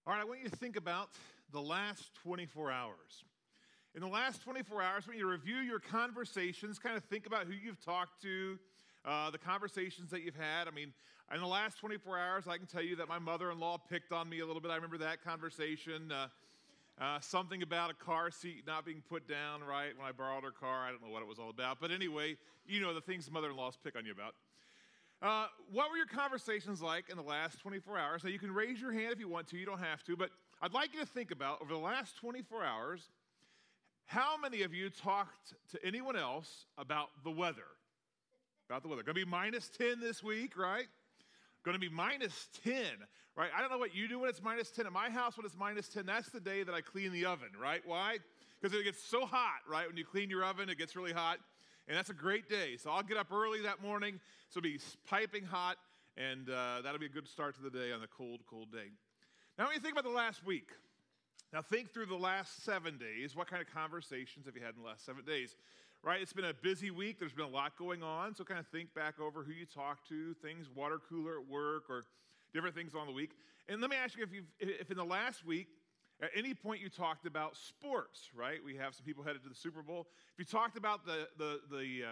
All right, I want you to think about the last 24 hours. In the last 24 hours, I want you to review your conversations, kind of think about who you've talked to, the conversations that you've had. I mean, in the last 24 hours, I can tell you that my mother-in-law picked on me a little bit. I remember that conversation. Something about a car seat not being put down right when I borrowed her car. I don't know what it was all about. But anyway, you know the things mother-in-laws pick on you about. What were your conversations like in the last 24 hours? Now, you can raise your hand if you want to. You don't have to. But I'd like you to think about, over the last 24 hours, how many of you talked to anyone else about the weather? About the weather. Going to be minus 10 this week, right? Going to be minus 10, right? I don't know what you do when it's minus 10. At my house, when it's minus 10, that's the day that I clean the oven, right? Why? Because it gets so hot, right? When you clean your oven, it gets really hot. And that's a great day. So I'll get up early that morning. So it'll be piping hot. And that'll be a good start to the day on a cold, cold day. Now, when you think about the last week, now think through the last 7 days. What kind of conversations have you had in the last 7 days? Right? It's been a busy week. There's been a lot going on. So kind of think back over who you talked to, things, water cooler at work, or different things on the week. And let me ask you if in the last week, at any point you talked about sports, right? We have some people headed to the Super Bowl. If you talked about the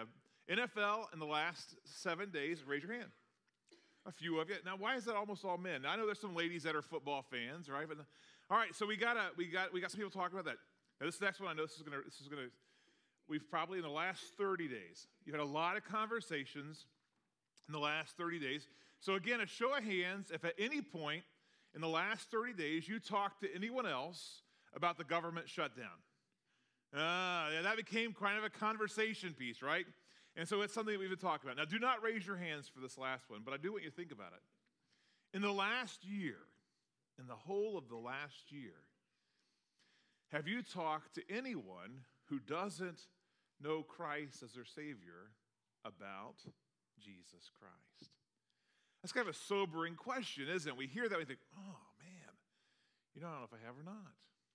NFL in the last 7 days, raise your hand. A few of you. Now, why is that almost all men? Now, I know there's some ladies that are football fans, right? But all right, so we got some people talking about that. Now, this next one, I know this is gonna. We've probably in the last 30 days, you've had a lot of conversations in the last 30 days. So again, a show of hands, if at any point in the last 30 days you talked to anyone else about the government shutdown. Yeah, that became kind of a conversation piece, right? And so it's something that we've been talking about. Now, do not raise your hands for this last one, but I do want you to think about it. In the last year, in the whole of the last year, have you talked to anyone who doesn't know Christ as their Savior about Jesus Christ? That's kind of a sobering question, isn't it? We hear that, we think, oh, man, I don't know if I have or not.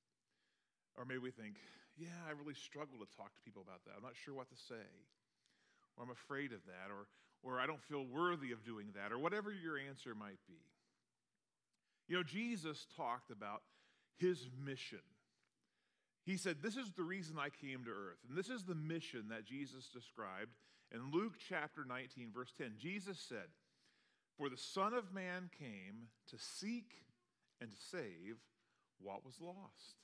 Or maybe we think, yeah, I really struggle to talk to people about that. I'm not sure what to say. Or I'm afraid of that. Or I don't feel worthy of doing that. Or whatever your answer might be. You know, Jesus talked about his mission. He said, this is the reason I came to earth. And this is the mission that Jesus described in Luke chapter 19, verse 10. Jesus said, for the Son of Man came to seek and to save what was lost.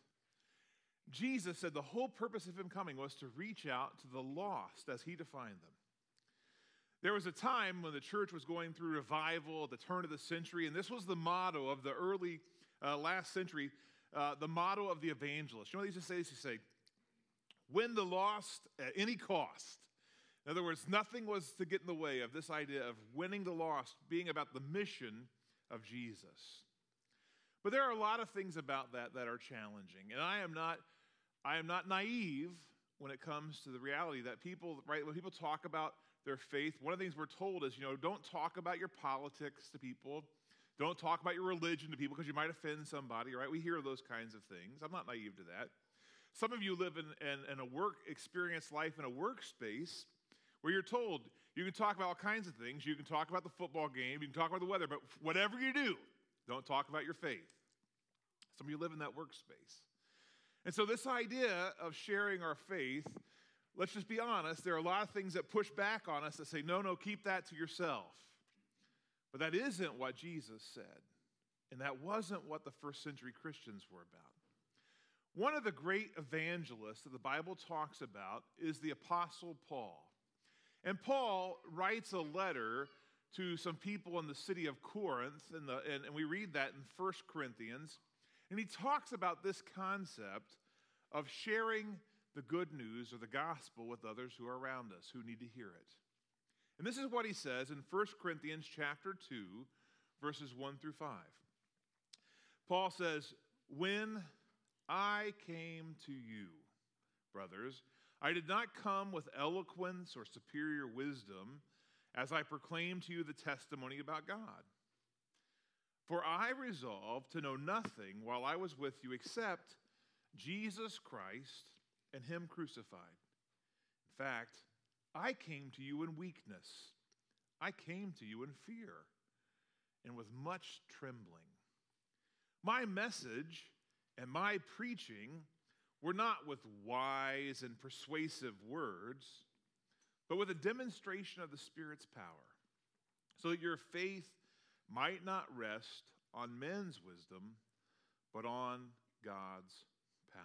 Jesus said the whole purpose of him coming was to reach out to the lost as he defined them. There was a time when the church was going through revival at the turn of the century, and this was the motto of the early last century, the motto of the evangelist. You know what they used to say? They used to say, win the lost at any cost. In other words, nothing was to get in the way of this idea of winning the lost being about the mission of Jesus. But there are a lot of things about that are challenging. And I am not naive when it comes to the reality that people, right, when people talk about their faith, one of the things we're told is, don't talk about your politics to people. Don't talk about your religion to people because you might offend somebody, right? We hear those kinds of things. I'm not naive to that. Some of you live in a experience life in a workspace where you're told you can talk about all kinds of things. You can talk about the football game. You can talk about the weather. But whatever you do, don't talk about your faith. Some of you live in that workspace. And so this idea of sharing our faith, let's just be honest, there are a lot of things that push back on us that say, no, keep that to yourself. But that isn't what Jesus said. And that wasn't what the first century Christians were about. One of the great evangelists that the Bible talks about is the Apostle Paul. And Paul writes a letter to some people in the city of Corinth, and we read that in 1 Corinthians. And he talks about this concept of sharing the good news or the gospel with others who are around us, who need to hear it. And this is what he says in 1 Corinthians chapter 2, verses 1 through 5. Paul says, when I came to you, brothers, I did not come with eloquence or superior wisdom as I proclaimed to you the testimony about God. For I resolved to know nothing while I was with you except Jesus Christ and him crucified. In fact, I came to you in weakness. I came to you in fear and with much trembling. My message and my preaching were not with wise and persuasive words, but with a demonstration of the Spirit's power, so that your faith might not rest on men's wisdom, but on God's power.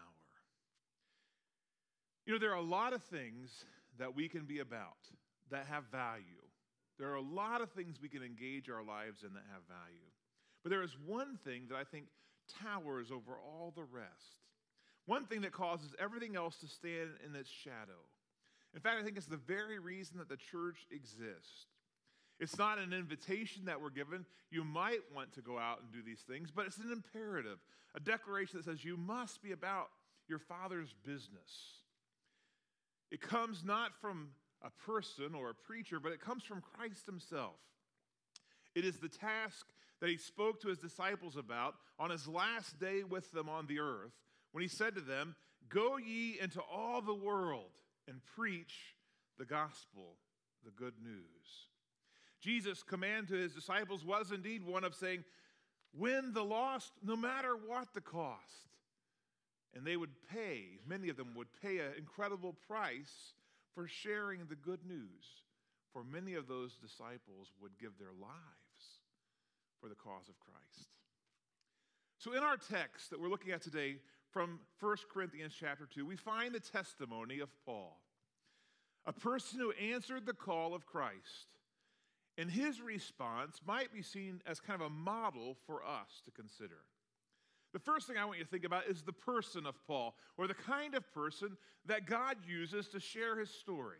You know, there are a lot of things that we can be about that have value. There are a lot of things we can engage our lives in that have value. But there is one thing that I think towers over all the rest. One thing that causes everything else to stand in its shadow. In fact, I think it's the very reason that the church exists. It's not an invitation that we're given. You might want to go out and do these things, but it's an imperative, a declaration that says you must be about your Father's business. It comes not from a person or a preacher, but it comes from Christ himself. It is the task that he spoke to his disciples about on his last day with them on the earth, when he said to them, "Go ye into all the world and preach the gospel, the good news." Jesus' command to his disciples was indeed one of saying, win the lost no matter what the cost. And they would pay, many of them would pay an incredible price for sharing the good news. For many of those disciples would give their lives for the cause of Christ. So in our text that we're looking at today from 1 Corinthians chapter 2, we find the testimony of Paul, a person who answered the call of Christ. And his response might be seen as kind of a model for us to consider. The first thing I want you to think about is the person of Paul, or the kind of person that God uses to share his story.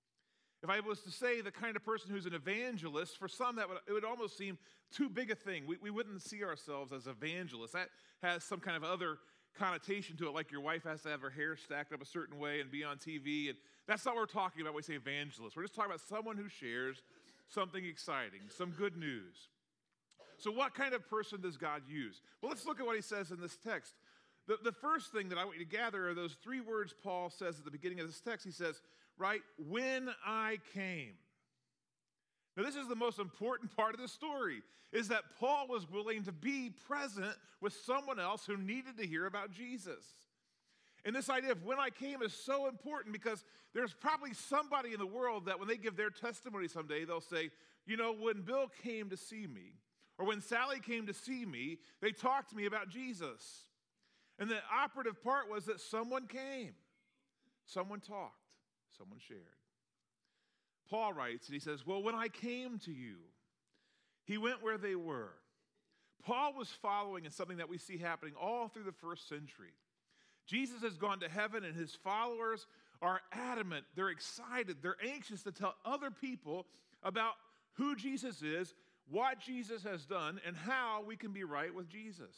If I was to say the kind of person who's an evangelist, for some it would almost seem too big a thing. We wouldn't see ourselves as evangelists. That has some kind of other connotation to it, like your wife has to have her hair stacked up a certain way and be on TV. And that's not what we're talking about when we say evangelist. We're just talking about someone who shares something exciting, some good news. So what kind of person does God use? Well, let's look at what he says in this text. The first thing that I want you to gather are those three words Paul says at the beginning of this text. He says, right, when I came. Now, this is the most important part of the story, is that Paul was willing to be present with someone else who needed to hear about Jesus. And this idea of when I came is so important because there's probably somebody in the world that when they give their testimony someday, they'll say, you know, when Bill came to see me, or when Sally came to see me, they talked to me about Jesus. And the operative part was that someone came, someone talked, someone shared. Paul writes, and he says, well, when I came to you, he went where they were. Paul was following in something that we see happening all through the first century. Jesus has gone to heaven, and his followers are adamant. They're excited. They're anxious to tell other people about who Jesus is, what Jesus has done, and how we can be right with Jesus.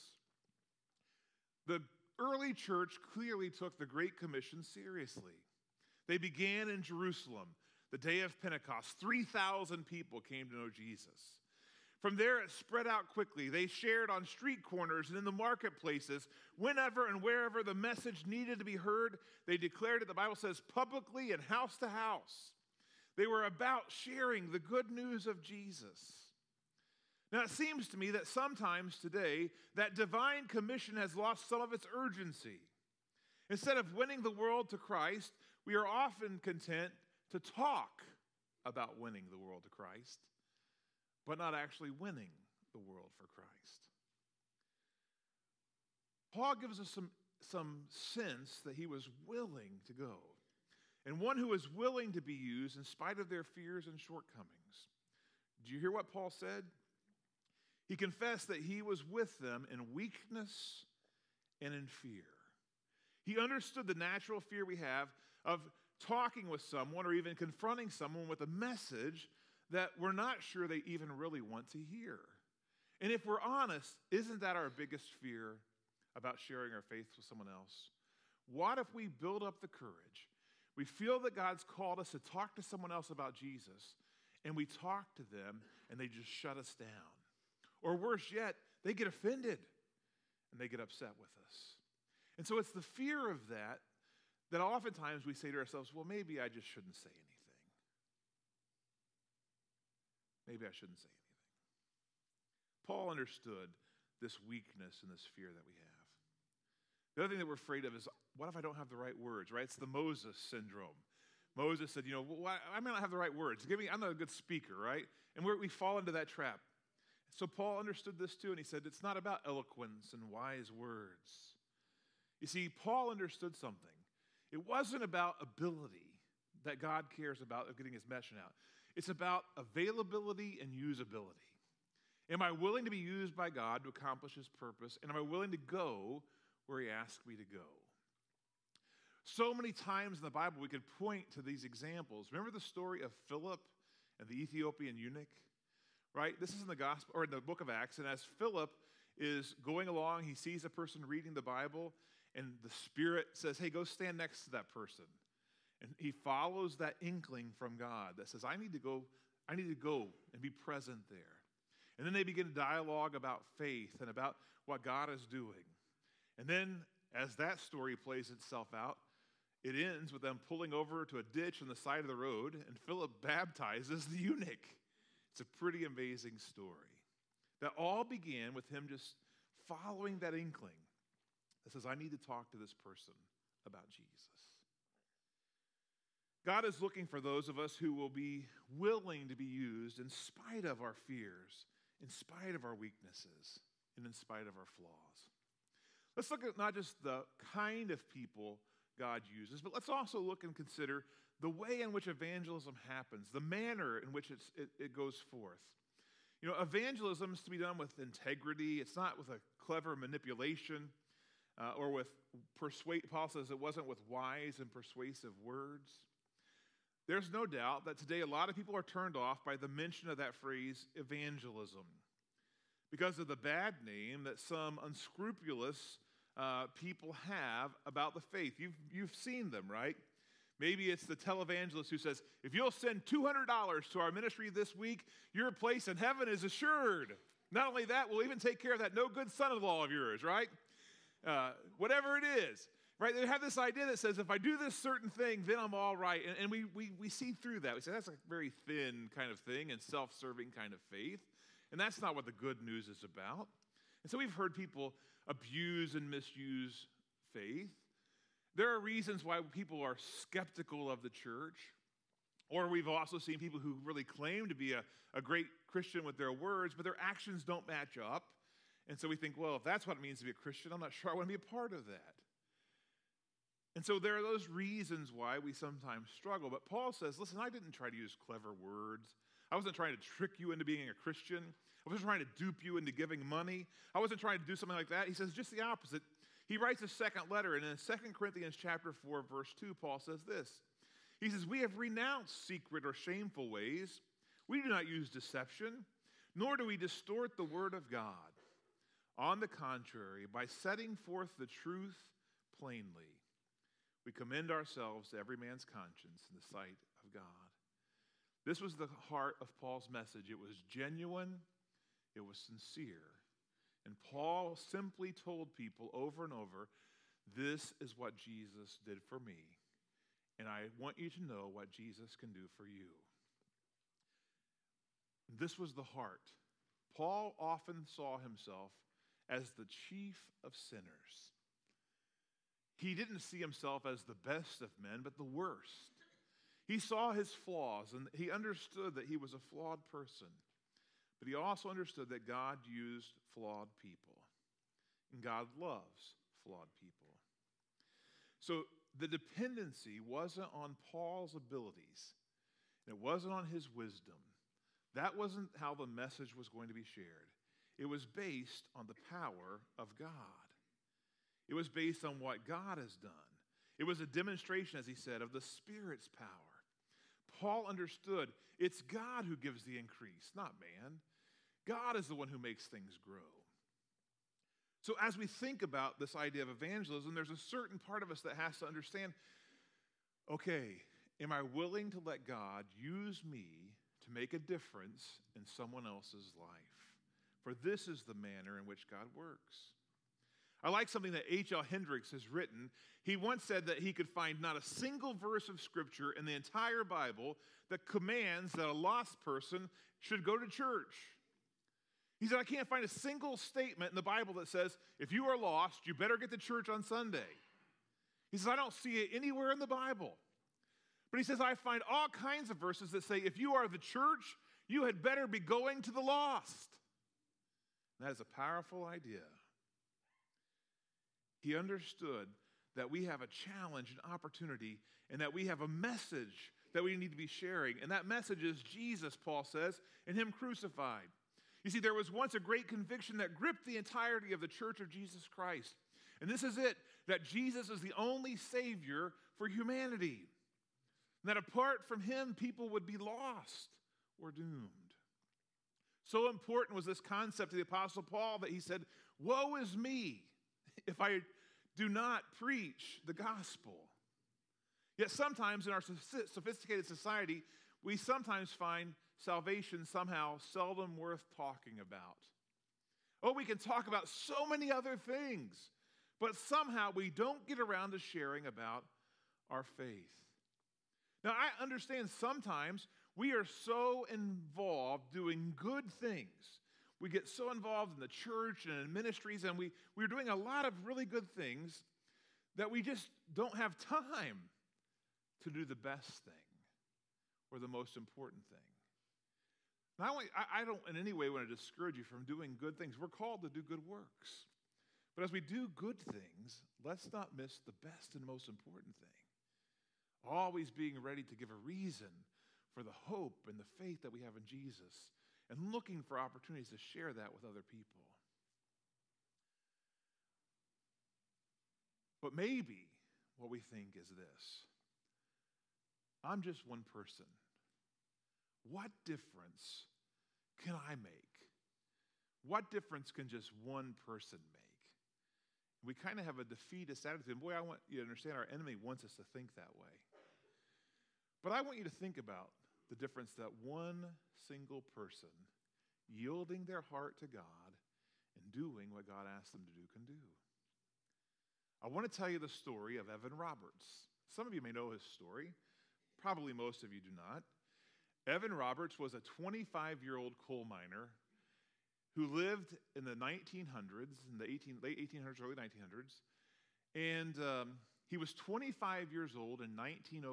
The early church clearly took the Great Commission seriously. They began in Jerusalem, the day of Pentecost. 3,000 people came to know Jesus. From there, it spread out quickly. They shared on street corners and in the marketplaces. Whenever and wherever the message needed to be heard, they declared it, the Bible says, publicly and house to house. They were about sharing the good news of Jesus. Now, it seems to me that sometimes today, that divine commission has lost some of its urgency. Instead of winning the world to Christ, we are often content to talk about winning the world to Christ, but not actually winning the world for Christ. Paul gives us some sense that he was willing to go, and one who was willing to be used in spite of their fears and shortcomings. Do you hear what Paul said? He confessed that he was with them in weakness and in fear. He understood the natural fear we have of talking with someone or even confronting someone with a message that we're not sure they even really want to hear. And if we're honest, isn't that our biggest fear about sharing our faith with someone else? What if we build up the courage? We feel that God's called us to talk to someone else about Jesus, and we talk to them, and they just shut us down. Or worse yet, they get offended, and they get upset with us. And so it's the fear of that oftentimes we say to ourselves, well, maybe I just shouldn't say anything. Maybe I shouldn't say anything. Paul understood this weakness and this fear that we have. The other thing that we're afraid of is, what if I don't have the right words, right? It's the Moses syndrome. Moses said, I may not have the right words. I'm not a good speaker, right? And we fall into that trap. So Paul understood this too, and he said, it's not about eloquence and wise words. You see, Paul understood something. It wasn't about ability that God cares about of getting his message out. It's about availability and usability. Am I willing to be used by God to accomplish his purpose? And am I willing to go where he asks me to go? So many times in the Bible we could point to these examples. Remember the story of Philip and the Ethiopian eunuch? Right? This is in the gospel or in the book of Acts. And as Philip is going along, he sees a person reading the Bible, and the Spirit says, hey, go stand next to that person. And he follows that inkling from God that says, I need to go and be present there. And then they begin a dialogue about faith and about what God is doing. And then as that story plays itself out, it ends with them pulling over to a ditch on the side of the road, and Philip baptizes the eunuch. It's a pretty amazing story. That all began with him just following that inkling that says, I need to talk to this person about Jesus. God is looking for those of us who will be willing to be used in spite of our fears, in spite of our weaknesses, and in spite of our flaws. Let's look at not just the kind of people God uses, but let's also look and consider the way in which evangelism happens, the manner in which it goes forth. Evangelism is to be done with integrity. It's not with a clever manipulation or with Paul says it wasn't with wise and persuasive words. There's no doubt that today a lot of people are turned off by the mention of that phrase, evangelism, because of the bad name that some unscrupulous people have about the faith. You've seen them, right? Maybe it's the televangelist who says, if you'll send $200 to our ministry this week, your place in heaven is assured. Not only that, we'll even take care of that no good son-in-law of yours, right? Whatever it is, right? They have this idea that says, if I do this certain thing, then I'm all right. And we see through that. We say that's a very thin kind of thing and self-serving kind of faith. And that's not what the good news is about. And so we've heard people abuse and misuse faith. There are reasons why people are skeptical of the church. Or we've also seen people who really claim to be a great Christian with their words, but their actions don't match up. And so we think, well, if that's what it means to be a Christian, I'm not sure I want to be a part of that. And so there are those reasons why we sometimes struggle. But Paul says, listen, I didn't try to use clever words. I wasn't trying to trick you into being a Christian. I wasn't trying to dupe you into giving money. I wasn't trying to do something like that. He says just the opposite. He writes a second letter, and in 2 Corinthians chapter 4, verse 2, Paul says this. He says, we have renounced secret or shameful ways. We do not use deception, nor do we distort the word of God. On the contrary, by setting forth the truth plainly, we commend ourselves to every man's conscience in the sight of God. This was the heart of Paul's message. It was genuine. It was sincere. And Paul simply told people over and over, this is what Jesus did for me. And I want you to know what Jesus can do for you. This was the heart. Paul often saw himself as the chief of sinners. He didn't see himself as the best of men, but the worst. He saw his flaws, and he understood that he was a flawed person. But he also understood that God used flawed people, and God loves flawed people. So the dependency wasn't on Paul's abilities, and it wasn't on his wisdom. That wasn't how the message was going to be shared. It was based on the power of God. It was based on what God has done. It was a demonstration, as he said, of the Spirit's power. Paul understood it's God who gives the increase, not man. God is the one who makes things grow. So as we think about this idea of evangelism, there's a certain part of us that has to understand, okay, am I willing to let God use me to make a difference in someone else's life? For this is the manner in which God works. I like something that H.L. Hendricks has written. He once said that he could find not a single verse of Scripture in the entire Bible that commands that a lost person should go to church. He said, I can't find a single statement in the Bible that says, if you are lost, you better get to church on Sunday. He says, I don't see it anywhere in the Bible. But he says, I find all kinds of verses that say, if you are the church, you had better be going to the lost. And that is a powerful idea. He understood that we have a challenge, an opportunity, and that we have a message that we need to be sharing. And that message is Jesus, Paul says, and him crucified. You see, there was once a great conviction that gripped the entirety of the church of Jesus Christ. And this is it, that Jesus is the only Savior for humanity. And that apart from him, people would be lost or doomed. So important was this concept to the Apostle Paul that he said, woe is me if I do not preach the gospel. Yet sometimes in our sophisticated society, we sometimes find salvation somehow seldom worth talking about. Oh, we can talk about so many other things, but somehow we don't get around to sharing about our faith. Now, I understand sometimes we are so involved doing good things. We get so involved in the church and in ministries, and we're doing a lot of really good things that we just don't have time to do the best thing or the most important thing. Now, I don't in any way want to discourage you from doing good things. We're called to do good works. But as we do good things, let's not miss the best and most important thing. Always being ready to give a reason for the hope and the faith that we have in Jesus and looking for opportunities to share that with other people. But maybe what we think is this: I'm just one person. What difference can I make? What difference can just one person make? We kind of have a defeatist attitude. And boy, I want you to understand our enemy wants us to think that way. But I want you to think about the difference that one single person yielding their heart to God and doing what God asked them to do can do. I want to tell you the story of Evan Roberts. Some of you may know his story. Probably most of you do not. Evan Roberts was a 25-year-old coal miner who lived in the 1900s, in the late 1800s, early 1900s. And he was 25 years old in 1904.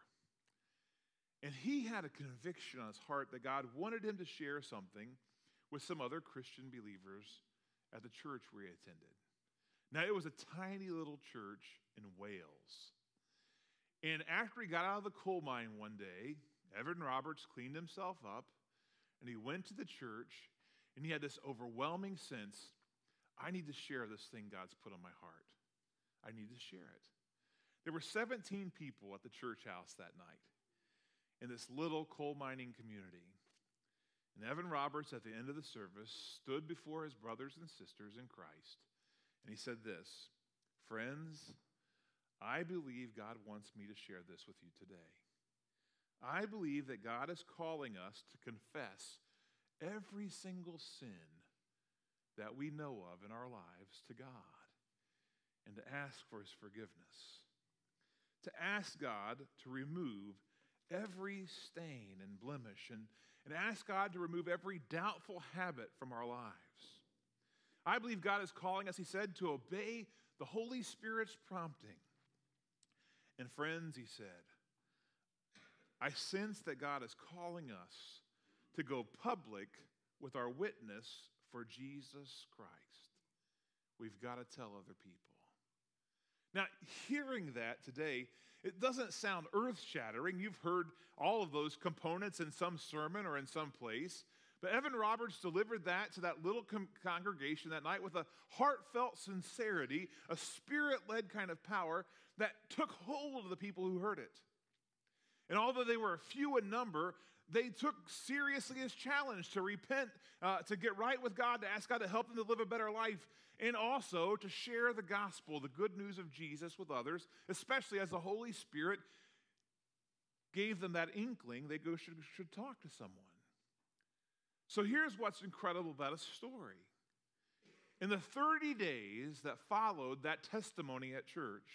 And he had a conviction on his heart that God wanted him to share something with some other Christian believers at the church where he attended. Now, it was a tiny little church in Wales. And after he got out of the coal mine one day, Evan Roberts cleaned himself up, and he went to the church, and he had this overwhelming sense, I need to share this thing God's put on my heart. I need to share it. There were 17 people at the church house that night in this little coal mining community. And Evan Roberts, at the end of the service, stood before his brothers and sisters in Christ, and he said this: friends, I believe God wants me to share this with you today. I believe that God is calling us to confess every single sin that we know of in our lives to God and to ask for his forgiveness. To ask God to remove every stain and blemish and ask God to remove every doubtful habit from our lives. I believe God is calling us, he said, to obey the Holy Spirit's prompting. And friends, he said, I sense that God is calling us to go public with our witness for Jesus Christ. We've got to tell other people. Now, hearing that today, it doesn't sound earth-shattering. You've heard all of those components in some sermon or in some place. But Evan Roberts delivered that to that little congregation that night with a heartfelt sincerity, a spirit-led kind of power that took hold of the people who heard it. And although they were few in number, they took seriously his challenge to repent, to get right with God, to ask God to help them to live a better life, and also to share the gospel, the good news of Jesus with others, especially as the Holy Spirit gave them that inkling they should talk to someone. So here's what's incredible about a story. In the 30 days that followed that testimony at church,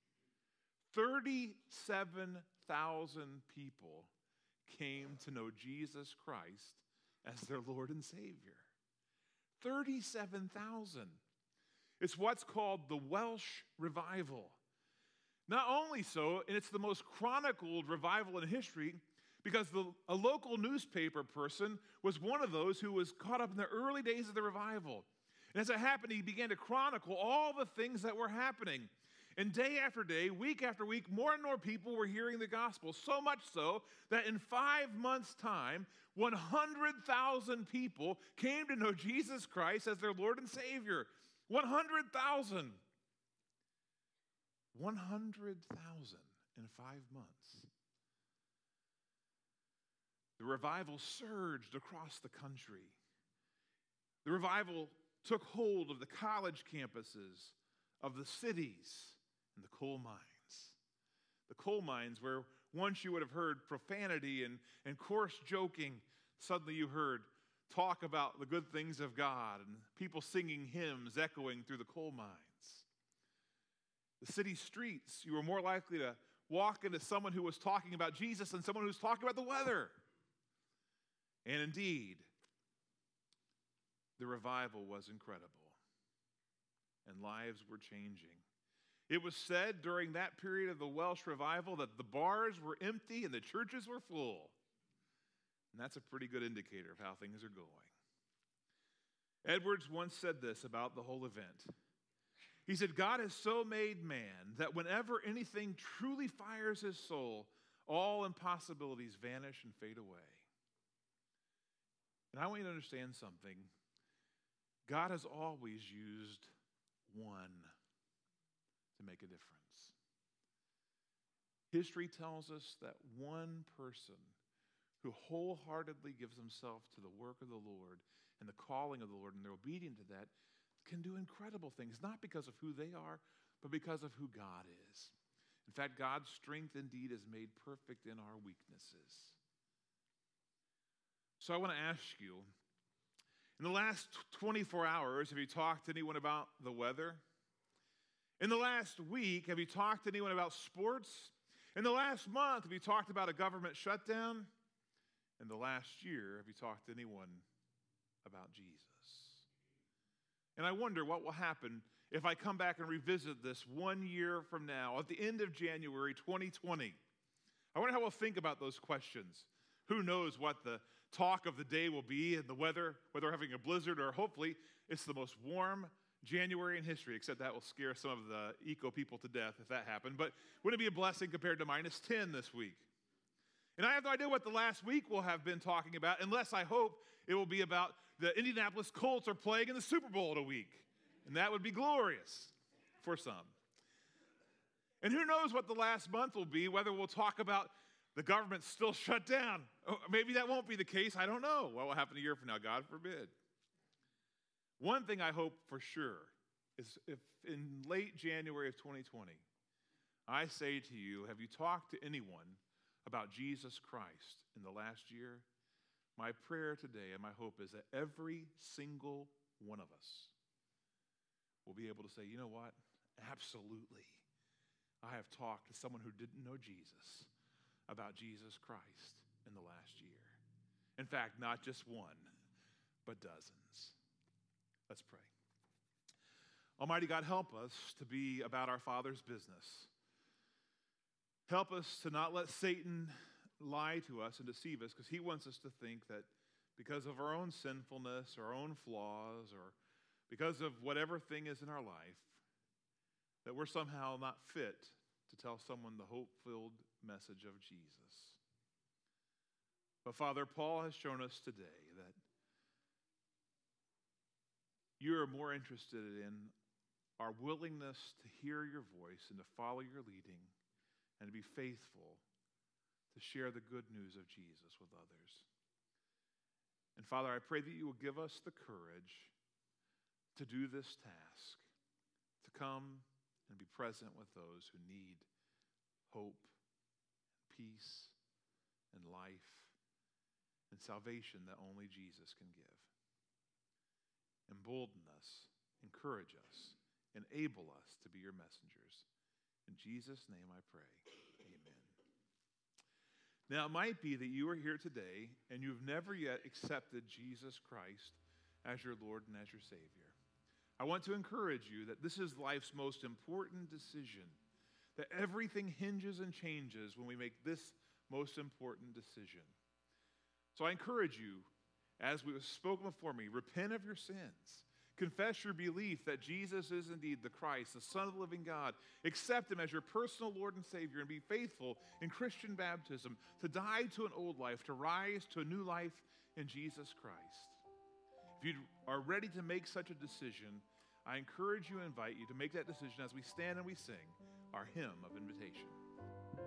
37,000 people came to know Jesus Christ as their Lord and Savior. 37,000. It's what's called the Welsh Revival. Not only so, and it's the most chronicled revival in history, because a local newspaper person was one of those who was caught up in the early days of the revival. And as it happened, he began to chronicle all the things that were happening. And day after day, week after week, more and more people were hearing the gospel. So much so that in 5 months' time, 100,000 people came to know Jesus Christ as their Lord and Savior. 100,000. 100,000 in 5 months. The revival surged across the country. The revival took hold of the college campuses, of the cities, and the coal mines. The coal mines where once you would have heard profanity and coarse joking, suddenly you heard talk about the good things of God and people singing hymns echoing through the coal mines. The city streets, you were more likely to walk into someone who was talking about Jesus than someone who was talking about the weather. And indeed, the revival was incredible, and lives were changing. It was said during that period of the Welsh revival that the bars were empty and the churches were full. And that's a pretty good indicator of how things are going. Edwards once said this about the whole event. He said, God has so made man that whenever anything truly fires his soul, all impossibilities vanish and fade away. And I want you to understand something. God has always used one to make a difference. History tells us that one person who wholeheartedly gives himself to the work of the Lord and the calling of the Lord, and they're obedient to that, can do incredible things, not because of who they are, but because of who God is. In fact, God's strength indeed is made perfect in our weaknesses. So I want to ask you, in the last 24 hours, have you talked to anyone about the weather? In the last week, have you talked to anyone about sports? In the last month, have you talked about a government shutdown? In the last year, have you talked to anyone about Jesus? And I wonder what will happen if I come back and revisit this 1 year from now, at the end of January 2020. I wonder how we'll think about those questions. Who knows what the talk of the day will be and the weather, whether we're having a blizzard or hopefully it's the most warm January in history, except that will scare some of the eco people to death if that happened. But wouldn't it be a blessing compared to -10 this week? And I have no idea what the last week will have been talking about, unless I hope it will be about the Indianapolis Colts are playing in the Super Bowl in a week. And that would be glorious for some. And who knows what the last month will be, whether we'll talk about the government's still shut down. Maybe that won't be the case. I don't know what will happen a year from now, God forbid. One thing I hope for sure is if in late January of 2020, I say to you, have you talked to anyone about Jesus Christ in the last year? My prayer today and my hope is that every single one of us will be able to say, you know what? Absolutely. I have talked to someone who didn't know Jesus about Jesus Christ in the last year. In fact, not just one, but dozens. Let's pray. Almighty God, help us to be about our Father's business. Help us to not let Satan lie to us and deceive us, because he wants us to think that because of our own sinfulness, our own flaws, or because of whatever thing is in our life, that we're somehow not fit to tell someone the hope-filled message of Jesus. But Father, Paul has shown us today that you are more interested in our willingness to hear your voice and to follow your leading and to be faithful to share the good news of Jesus with others. And Father, I pray that you will give us the courage to do this task, to come and be present with those who need hope, peace, and life, and salvation that only Jesus can give. Embolden us, encourage us, enable us to be your messengers. In Jesus' name I pray. Amen. Now, it might be that you are here today and you've never yet accepted Jesus Christ as your Lord and as your Savior. I want to encourage you that this is life's most important decision, that everything hinges and changes when we make this most important decision. So I encourage you, as we have spoken before me, repent of your sins. Confess your belief that Jesus is indeed the Christ, the Son of the living God. Accept him as your personal Lord and Savior and be faithful in Christian baptism, to die to an old life, to rise to a new life in Jesus Christ. If you are ready to make such a decision, I encourage you and invite you to make that decision as we stand and we sing our hymn of invitation.